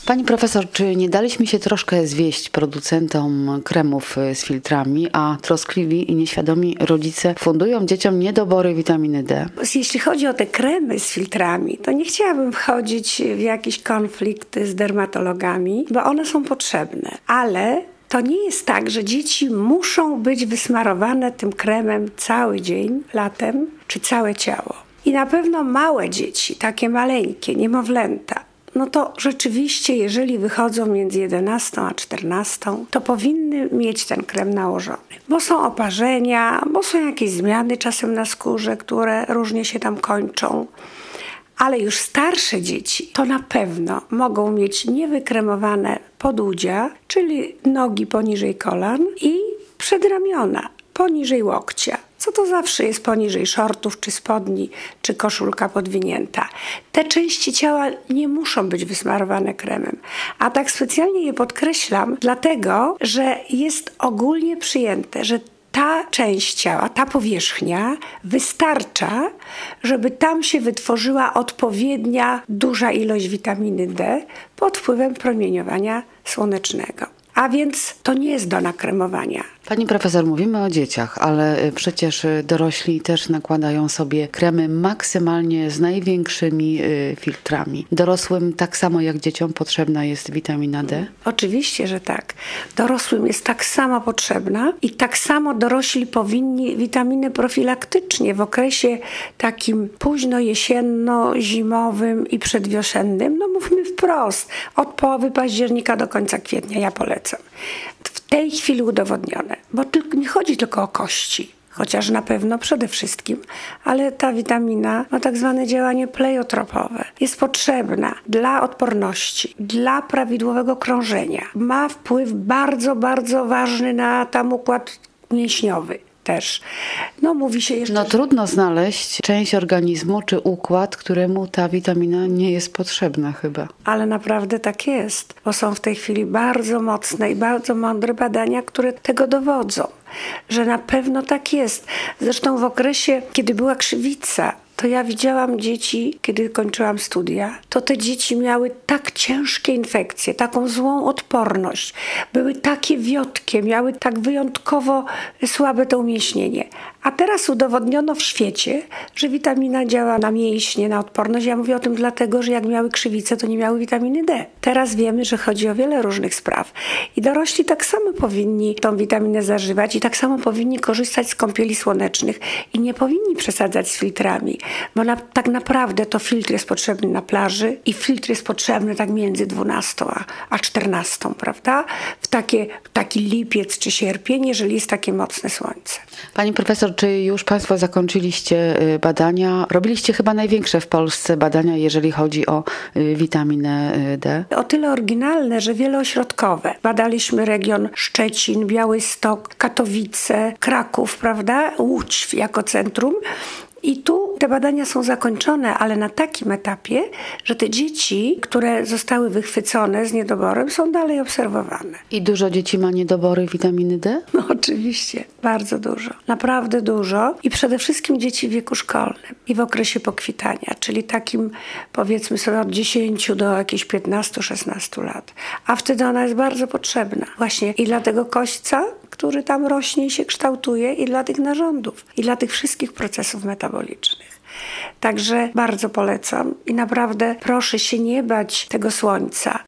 Pani profesor, czy nie daliśmy się troszkę zwieść producentom kremów z filtrami, a troskliwi i nieświadomi rodzice fundują dzieciom niedobory witaminy D? Jeśli chodzi o te kremy z filtrami, to nie chciałabym wchodzić w jakiś konflikt z dermatologami, bo one są potrzebne, ale to nie jest tak, że dzieci muszą być wysmarowane tym kremem cały dzień, latem, czy całe ciało. I na pewno małe dzieci, takie maleńkie, niemowlęta, no to rzeczywiście, jeżeli wychodzą między 11 a 14, to powinny mieć ten krem nałożony. Bo są oparzenia, bo są jakieś zmiany czasem na skórze, które różnie się tam kończą. Ale już starsze dzieci to na pewno mogą mieć niewykremowane podudzia, czyli nogi poniżej kolan i przedramiona poniżej łokcia. Co to zawsze jest poniżej shortów, czy spodni, czy koszulka podwinięta. Te części ciała nie muszą być wysmarowane kremem. A tak specjalnie je podkreślam, dlatego, że jest ogólnie przyjęte, że ta część ciała, ta powierzchnia wystarcza, żeby tam się wytworzyła odpowiednia duża ilość witaminy D pod wpływem promieniowania słonecznego. A więc to nie jest do nakremowania. Pani profesor, mówimy o dzieciach, ale przecież dorośli też nakładają sobie kremy maksymalnie z największymi filtrami. Dorosłym tak samo jak dzieciom potrzebna jest witamina D? Oczywiście, że tak. Dorosłym jest tak samo potrzebna i tak samo dorośli powinni witaminy profilaktycznie w okresie takim późno jesienno-zimowym i przedwiosennym, no mówmy wprost, od połowy października do końca kwietnia ja polecam. W tej chwili udowodnione, bo nie chodzi tylko o kości, chociaż na pewno przede wszystkim, ale ta witamina ma tak zwane działanie pleiotropowe. Jest potrzebna dla odporności, dla prawidłowego krążenia. Ma wpływ bardzo, bardzo ważny na tam układ mięśniowy. Też. No mówi się jeszcze... trudno znaleźć część organizmu czy układ, któremu ta witamina nie jest potrzebna chyba. Ale naprawdę tak jest, bo są w tej chwili bardzo mocne i bardzo mądre badania, które tego dowodzą, że na pewno tak jest. Zresztą w okresie, kiedy była krzywica, to ja widziałam dzieci, kiedy kończyłam studia, to te dzieci miały tak ciężkie infekcje, taką złą odporność, były takie wiotkie, miały tak wyjątkowo słabe to umieśnienie. A teraz udowodniono w świecie, że witamina działa na mięśnie, na odporność. Ja mówię o tym dlatego, że jak miały krzywicę, to nie miały witaminy D. Teraz wiemy, że chodzi o wiele różnych spraw. I dorośli tak samo powinni tą witaminę zażywać i tak samo powinni korzystać z kąpieli słonecznych i nie powinni przesadzać z filtrami, bo tak naprawdę to filtr jest potrzebny na plaży i filtr jest potrzebny tak między 12 a 14, prawda? W taki lipiec czy sierpień, jeżeli jest takie mocne słońce. Pani profesor, czy już Państwo zakończyliście badania? Robiliście chyba największe w Polsce badania, jeżeli chodzi o witaminę D? O tyle oryginalne, że wieloośrodkowe. Badaliśmy region Szczecin, Białystok, Katowice, Kraków, prawda? Łódź jako centrum. I tu te badania są zakończone, ale na takim etapie, że te dzieci, które zostały wychwycone z niedoborem, są dalej obserwowane. I dużo dzieci ma niedobory witaminy D? No oczywiście, bardzo dużo. Naprawdę dużo. I przede wszystkim dzieci w wieku szkolnym i w okresie pokwitania, czyli takim powiedzmy sobie od 10 do jakichś 15-16 lat. A wtedy ona jest bardzo potrzebna. Właśnie i dla tego kośćca, który tam rośnie i się kształtuje, i dla tych narządów, i dla tych wszystkich procesów metabolicznych. Także bardzo polecam i naprawdę proszę się nie bać tego słońca.